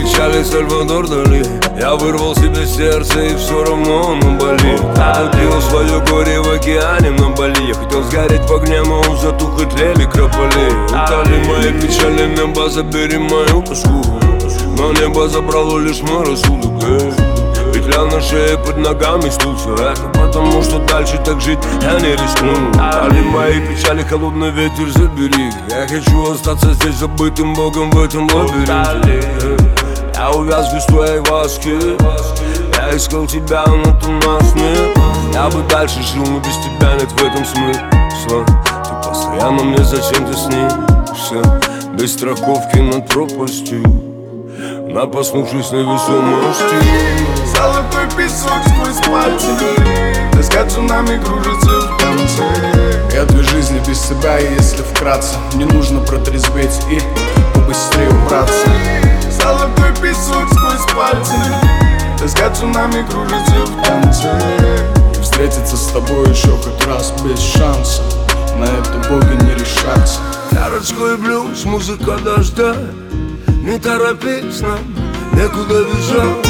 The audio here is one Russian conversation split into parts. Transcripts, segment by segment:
печали Сальвадор Дали. Я вырвал себе сердце и все равно оно болит. Отпил свое горе в океане на Бали. Я хотел сгореть в огне, но затух и тлели крополи. Утали мои печали, небо забери мою тоску. Но небо забрало лишь мой рассудок. Петля на шее, под ногами стул. Все это потому, что дальше так жить я не рискну. Утали мои печали, холодный ветер забери. Я хочу остаться здесь забытым богом в этом лабиринте. Я увяз без твоей ласки. Я искал тебя, но ты нас нет. Я бы дальше жил, но без тебя нет в этом смысла. Ты постоянно мне зачем-то снишься. Без страховки над пропастью, напоснувшись невесомости. Золотой песок сквозь пальцы, тоска цунами кружится в танце. Я две жизни без тебя, и если вкратце, мне нужно протрезветь и побыстрее убраться. Золотой песок сквозь пальцы, тоска цунами кружится в танце. И встретиться с тобой еще хоть раз без шанса, на это боги не решатся. Городской блюз, музыка дождя. Не торопись нам, некуда бежать.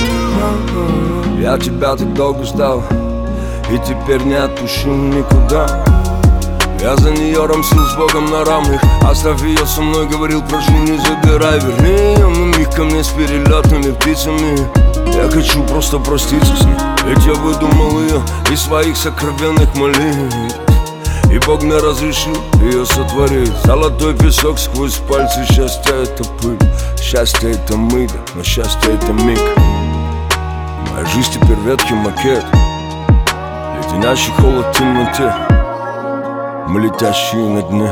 Я тебя так долго ждал, и теперь не отпущу никуда. Я за нее рамсил с Богом на равных. Оставь ее со мной, говорил, прошу, не забирай. Верни ее на миг ко мне с перелетными птицами. Я хочу просто проститься с ней, ведь я выдумал ее из своих сокровенных молитв. И Бог мне разрешил ее сотворить. Золотой песок сквозь пальцы. Счастье это пыль, счастье это мы, но счастье это миг. Моя жизнь теперь ветхий макет, леденящий холод в темноте. Мы летящие на дне,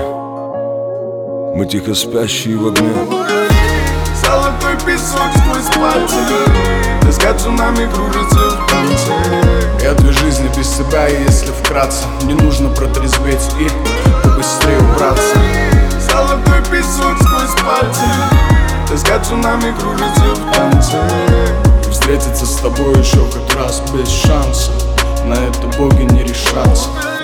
мы тихо спящие в огне. Золотой песок сквозь пальцы, тоска цунами кружится в танце. Я две жизни без тебя, и если вкратце, мне нужно протрезветь и побыстрее убраться. Золотой песок сквозь пальцы, тоска цунами кружится в танце. И встретиться с тобой еще хоть раз без шанса, на это боги не решатся.